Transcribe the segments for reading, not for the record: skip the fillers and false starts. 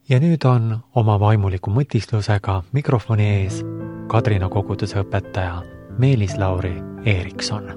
Ja nüüd on oma vaimuliku mõtislusega mikrofoni ees Kadrina koguduse õpetaja Meelis Lauri Eerikson.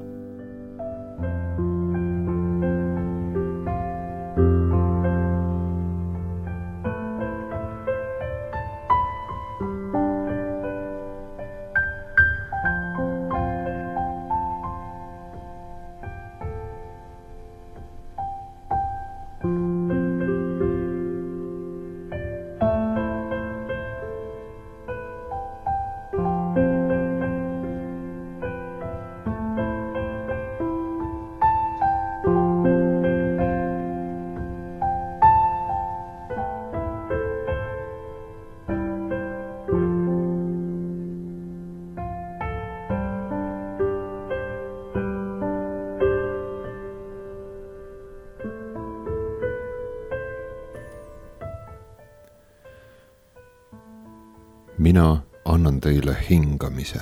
Mina annan teile hingamise.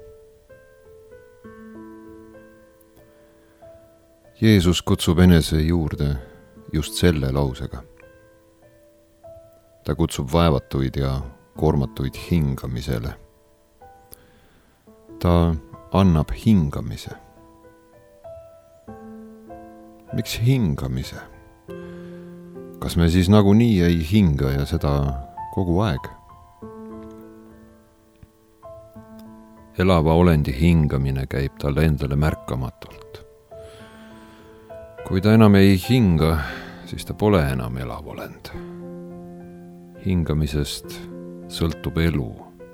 Jeesus kutsub enese juurde just selle lausega. Ta kutsub vaevatuid ja koormatuid hingamisele. Ta annab hingamise. Miks hingamise? Kas me siis nagunii ei hinga ja seda kogu aeg? Elava olendi hingamine käib talle endale märkamatult. Kui ta enam ei hinga, siis ta pole enam elav olend. Hingamisest sõltub elu.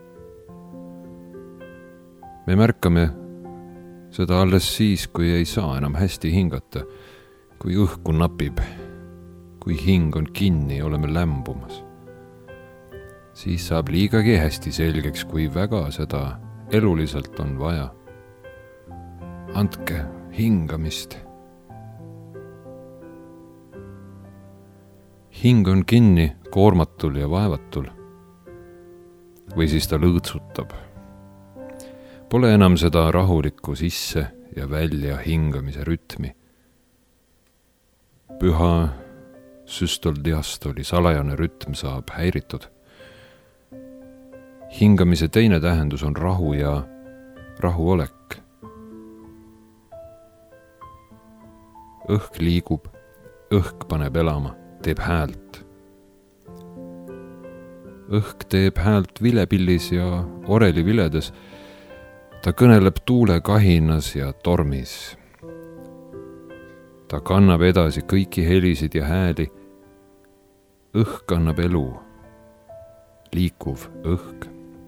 Me märkame seda alles siis, kui ei saa enam hästi hingata, kui õhku napib, kui hing on kinni, oleme lämbumas. Siis saab liigagi hästi selgeks, kui väga seda eluliselt on vaja. Andke hingamist. Hing on kinni koormatul ja vaevatul. Või siis ta lõõtsutab. Pole enam seda rahulikku sisse ja välja hingamise rütmi. Püha süstol-diastoli salajane rütm saab häiritud. Hingamise teine tähendus on rahu ja rahuolek. Õhk liigub, õhk paneb elama, teeb häält. Õhk teeb häält vilepillis ja oreliviledes. Ta kõneleb tuule kahinas ja tormis. Ta kannab edasi kõiki helisid ja hääli. Õhk annab elu, liikuv õhk.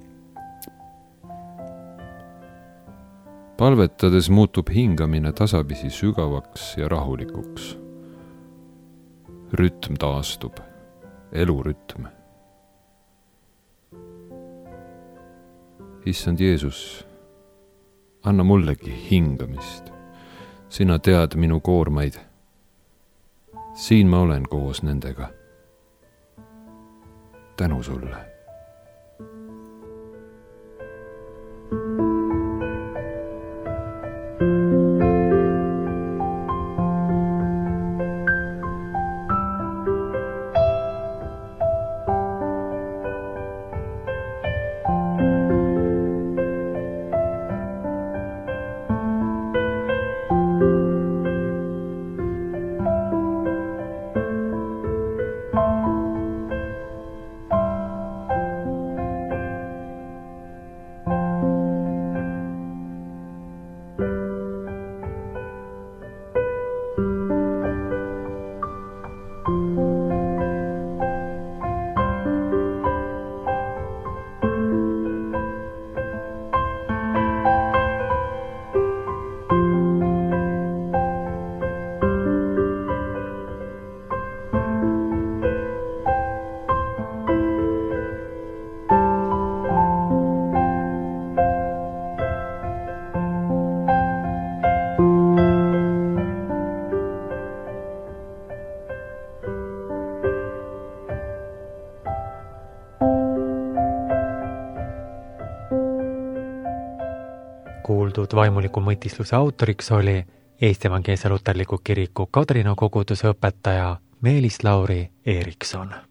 Palvetades muutub hingamine tasapisi sügavaks ja rahulikuks. Rütm taastub, elurütm. Issand Jeesus, anna mullegi hingamist. Sina tead minu koormaid. Siin ma olen koos nendega. Tänu sulle. Kuuldud vaimuliku mõtisluse autoriks oli Eesti Evangeelse Luterliku Kiriku Kadrina koguduse õpetaja Meelis Lauri Eerikson.